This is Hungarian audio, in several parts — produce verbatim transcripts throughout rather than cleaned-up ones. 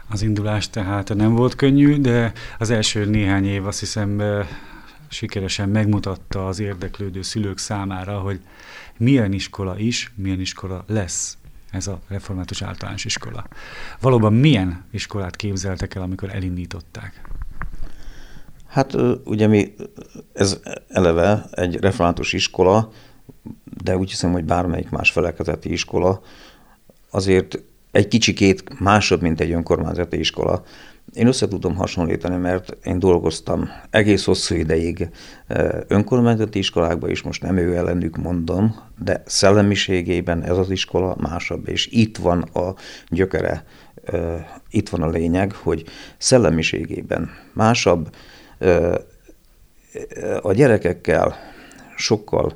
Az indulás tehát nem volt könnyű, de az első néhány év azt hiszem sikeresen megmutatta az érdeklődő szülők számára, hogy milyen iskola is, milyen iskola lesz ez a református általános iskola. Valóban milyen iskolát képzeltek el, amikor elindították? Hát ugye mi, ez eleve egy református iskola, de úgy hiszem, hogy bármelyik más felekezeti iskola azért egy kicsikét másabb, mint egy önkormányzati iskola. Én össze tudom hasonlítani, mert én dolgoztam egész hosszú ideig önkormányzati iskolákban, és most nem ő ellenük mondom, de szellemiségében ez az iskola másabb, és itt van a gyökere, itt van a lényeg, hogy szellemiségében másabb, a gyerekekkel sokkal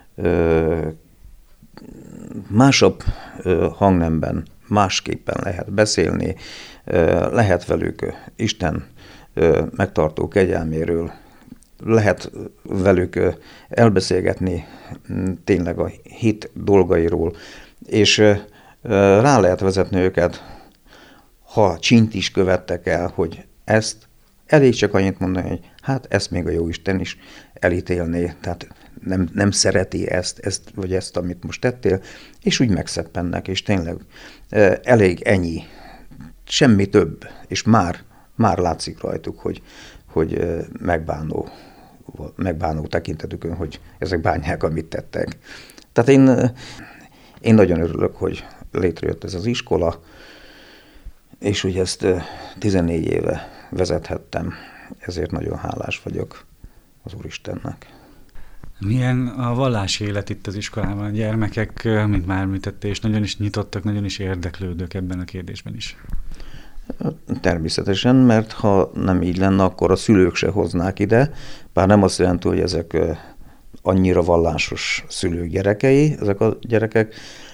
másabb hangnemben, másképpen lehet beszélni, lehet velük Isten megtartó kegyelméről, lehet velük elbeszélgetni tényleg a hit dolgairól, és rá lehet vezetni őket, ha csint is követtek el, hogy ezt elég csak annyit mondani, hogy hát ezt még a Jóisten is elítélné, tehát nem, nem szereti ezt, ezt, vagy ezt, amit most tettél, és úgy megszeppennek, és tényleg elég ennyi, semmi több, és már, már látszik rajtuk, hogy, hogy megbánó, megbánó tekintetükön, hogy ezek bánják, amit tettek. Tehát én, én nagyon örülök, hogy létrejött ez az iskola, és hogy ezt tizennégy éve vezethettem, ezért nagyon hálás vagyok az Úristennek. Milyen a vallási élet itt az iskolában? A gyermekek, mint már említette, és nagyon is nyitottak, nagyon is érdeklődők ebben a kérdésben is. Természetesen, mert ha nem így lenne, akkor a szülők se hoznák ide, bár nem azt jelenti, hogy ezek annyira vallásos szülők gyerekei, ezek a gyerekek,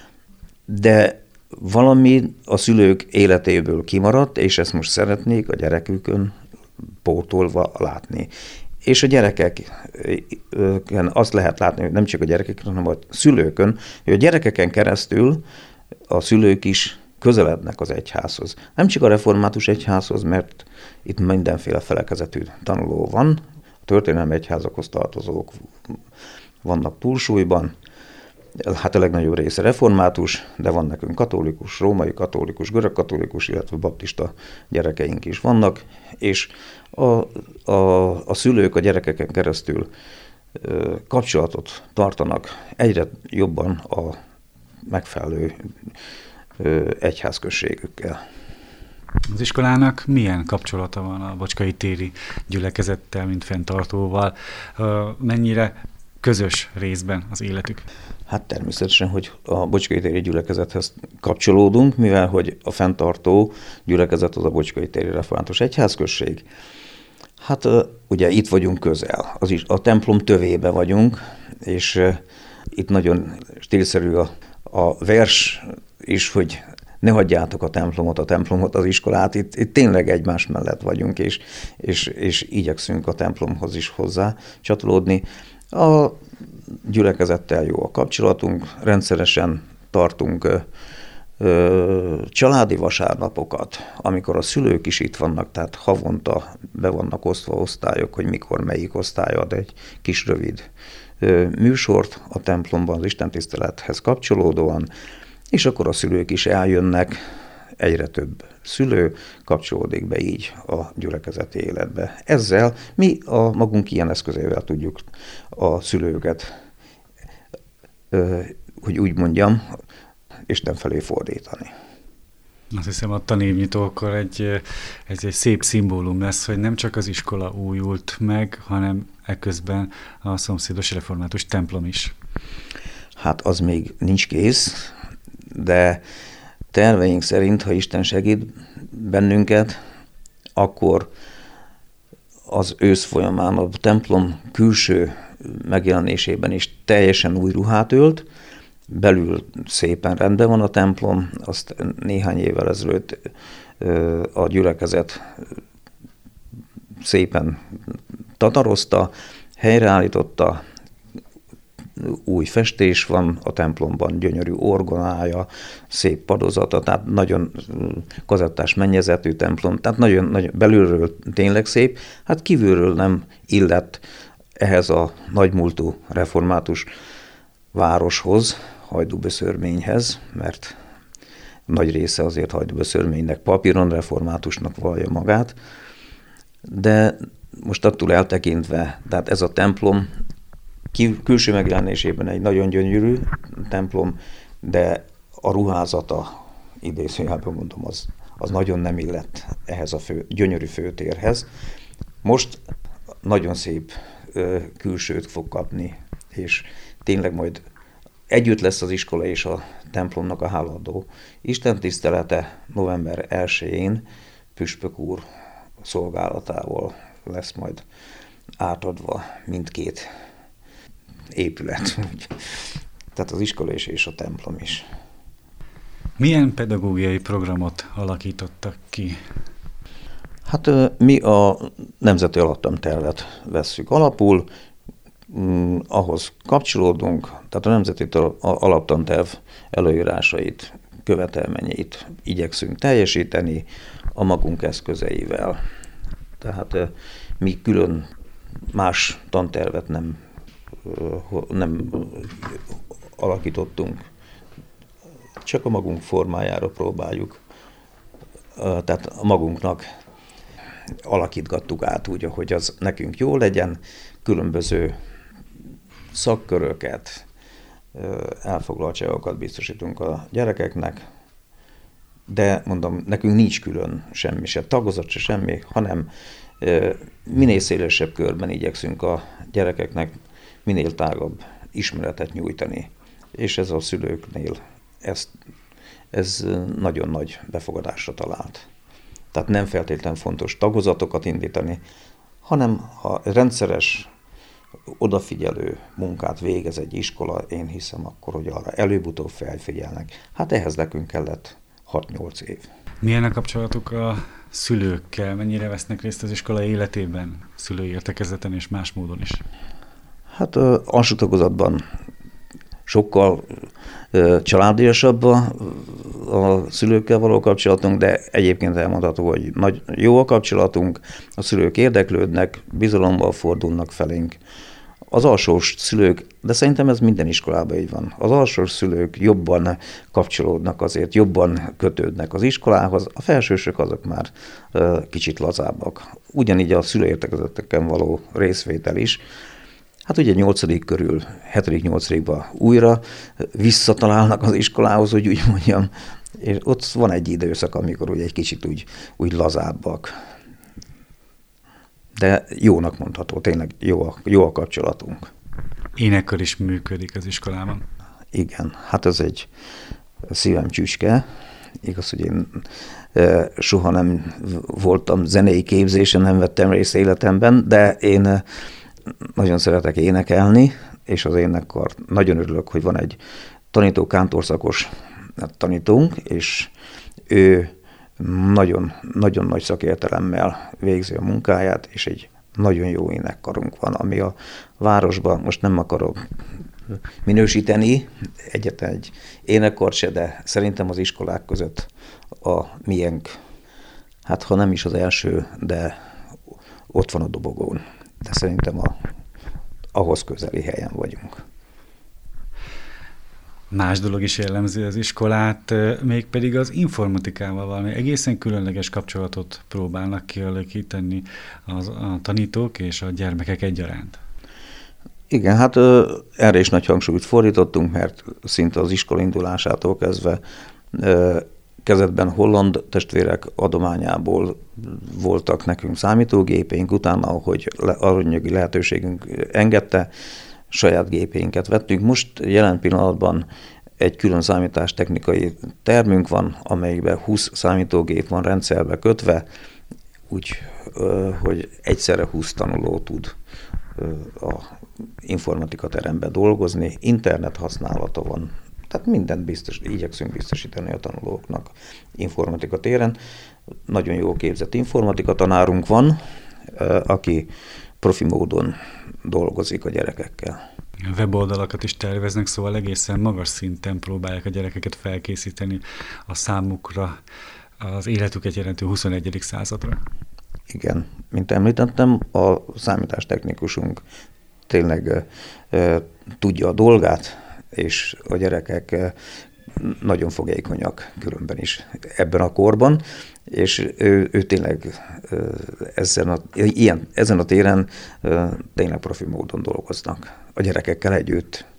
de valami a szülők életéből kimaradt, és ezt most szeretnék a gyerekükön pótolva látni. És a gyerekeken azt lehet látni, hogy nem csak a gyerekeken, hanem a szülőkön, hogy a gyerekeken keresztül a szülők is közelednek az egyházhoz. Nem csak a református egyházhoz, mert itt mindenféle felekezetű tanuló van, a történelmi egyházakhoz tartozók vannak túlsúlyban, hát a legnagyobb része református, de van nekünk katolikus, római katolikus, görög katolikus, illetve baptista gyerekeink is vannak, és a, a, a szülők a gyerekeken keresztül ö, kapcsolatot tartanak egyre jobban a megfelelő ö, egyházközségükkel. Az iskolának milyen kapcsolata van a Bocskai téri gyülekezettel, mint fenntartóval? Mennyire közös részben az életük? Hát természetesen, hogy a Bocskai téri gyülekezethez kapcsolódunk, mivel hogy a fenntartó gyülekezet az a Bocskai téri református egyházközség. Hát ugye itt vagyunk közel, az is, a templom tövébe vagyunk, és itt nagyon stílszerű a, a vers is, hogy ne hagyjátok a templomot, a templomot, az iskolát, itt, itt tényleg egymás mellett vagyunk, és, és, és igyekszünk a templomhoz is hozzá csatolódni. A gyülekezettel jó a kapcsolatunk, rendszeresen tartunk ö, ö, családi vasárnapokat, amikor a szülők is itt vannak, tehát havonta be vannak osztva osztályok, hogy mikor melyik osztály ad egy kis rövid ö, műsort a templomban az istentisztelethez kapcsolódóan, és akkor a szülők is eljönnek, egyre több szülő kapcsolódik be így a gyülekezeti életbe. Ezzel mi a magunk ilyen eszközével tudjuk a szülőket, hogy úgy mondjam, Isten felé fordítani. Azt hiszem, a tanévnyitókor egy, egy, egy szép szimbólum lesz, hogy nem csak az iskola újult meg, hanem eközben a szomszédos református templom is. Hát az még nincs kész, de terveink szerint, ha Isten segít bennünket, akkor az ősz folyamán a templom külső megjelenésében is teljesen új ruhát ölt, belül szépen rendben van a templom, azt néhány évvel ezelőtt a gyülekezet szépen tatarozta, helyreállította, új festés van a templomban, gyönyörű orgonája, szép padozata, tehát nagyon kazettás mennyezetű templom, tehát nagyon, nagyon belülről tényleg szép, hát kívülről nem illett ehhez a nagymúltú református városhoz, Hajdúböszörményhez, mert nagy része azért Hajdúböszörménynek papíron reformátusnak vallja magát, de most attól eltekintve, tehát ez a templom külső megjelenésében egy nagyon gyönyörű templom, de a ruházata, idézőjelben mondom, az, az nagyon nem illett ehhez a fő, gyönyörű főtérhez. Most nagyon szép ö, külsőt fog kapni, és tényleg majd együtt lesz az iskola és a templomnak a hálaadó istentisztelete november elsején püspök úr szolgálatával lesz majd átadva mindkét épület. Tehát az iskola is és a templom is. Milyen pedagógiai programot alakítottak ki? Hát mi a nemzeti alaptantervet vesszük alapul, ahhoz kapcsolódunk, tehát a nemzeti alaptanterv előírásait, követelményeit igyekszünk teljesíteni a magunk eszközeivel. Tehát mi külön más tantervet nem, nem alakítottunk, csak a magunk formájára próbáljuk, tehát a magunknak alakítgattuk át úgy, hogy az nekünk jó legyen, különböző szakköröket, elfoglaltságokat biztosítunk a gyerekeknek, de mondom, nekünk nincs külön semmi, se tagozat, se semmi, hanem minél szélesebb körben igyekszünk a gyerekeknek minél tágabb ismeretet nyújtani. És ez a szülőknél ez, ez nagyon nagy befogadásra talált. Tehát nem feltétlenül fontos tagozatokat indítani, hanem ha rendszeres, odafigyelő munkát végez egy iskola, én hiszem akkor, hogy arra előbb-utóbb felfigyelnek. Hát ehhez nekünk kellett hat-nyolc év. Milyen a kapcsolatuk a szülőkkel? Mennyire vesznek részt az iskola életében, szülői értekezleten és más módon is? Hát alsó tagozatban sokkal családiasabb a, a szülőkkel való kapcsolatunk, de egyébként elmondható, hogy nagy, jó a kapcsolatunk, a szülők érdeklődnek, bizalommal fordulnak felénk. Az alsós szülők, de szerintem ez minden iskolában így van, az alsós szülők jobban kapcsolódnak azért, jobban kötődnek az iskolához, a felsősök azok már uh, kicsit lazábbak. Ugyanígy a szülőértekezeteken való részvétel is. Hát ugye nyolcadik körül, hetedik-nyolcadikban újra visszatalálnak az iskolához, hogy úgy mondjam, és ott van egy időszak, amikor ugye egy kicsit úgy, úgy lazábbak. De jónak mondható, tényleg jó a, jó a kapcsolatunk. Énekkar is működik az iskolában? Igen, hát ez egy szívem csücske. Igaz, hogy én e, soha nem voltam zenei képzésen, nem vettem részt életemben, de én nagyon szeretek énekelni, és az énekkar nagyon örülök, hogy van egy tanító, kántorszakos tanítónk, és ő nagyon, nagyon nagy szakértelemmel végzi a munkáját, és egy nagyon jó énekkarunk van, ami a városban, most nem akarok minősíteni egyetlen egy énekkart se, de szerintem az iskolák között a miénk, hát ha nem is az első, de ott van a dobogón. De szerintem a, ahhoz közeli helyen vagyunk. Más dolog is jellemzi az iskolát, mégpedig az informatikával valami egészen különleges kapcsolatot próbálnak kialakítani az, a tanítók és a gyermekek egyaránt. Igen, hát erre is nagy hangsúlyt fordítottunk, mert szinte az iskola indulásától kezdve kezdetben holland testvérek adományából voltak nekünk számítógépeink, utána, hogy anyagi lehetőségünk engedte, saját gépénket vettünk. Most jelen pillanatban egy külön számítástechnikai termünk van, amelyikben húsz számítógép van rendszerbe kötve, úgy, hogy egyszerre húsz tanuló tud a informatika teremben dolgozni, internet használata van, tehát mindent biztos, igyekszünk biztosítani a tanulóknak informatika téren. Nagyon jó képzett informatika tanárunk van, aki profi módon dolgozik a gyerekekkel. weboldalakat is terveznek, szóval egészen magas szinten próbálják a gyerekeket felkészíteni a számukra, az életüket jelentő huszonegyedik századra. Igen, mint említettem, a számítástechnikusunk tényleg e, tudja a dolgát, és a gyerekek e, nagyon fogékonyak különben is ebben a korban, és ő, ő tényleg e, ezen, a, ilyen, ezen a téren e, tényleg profi módon dolgoznak a gyerekekkel együtt.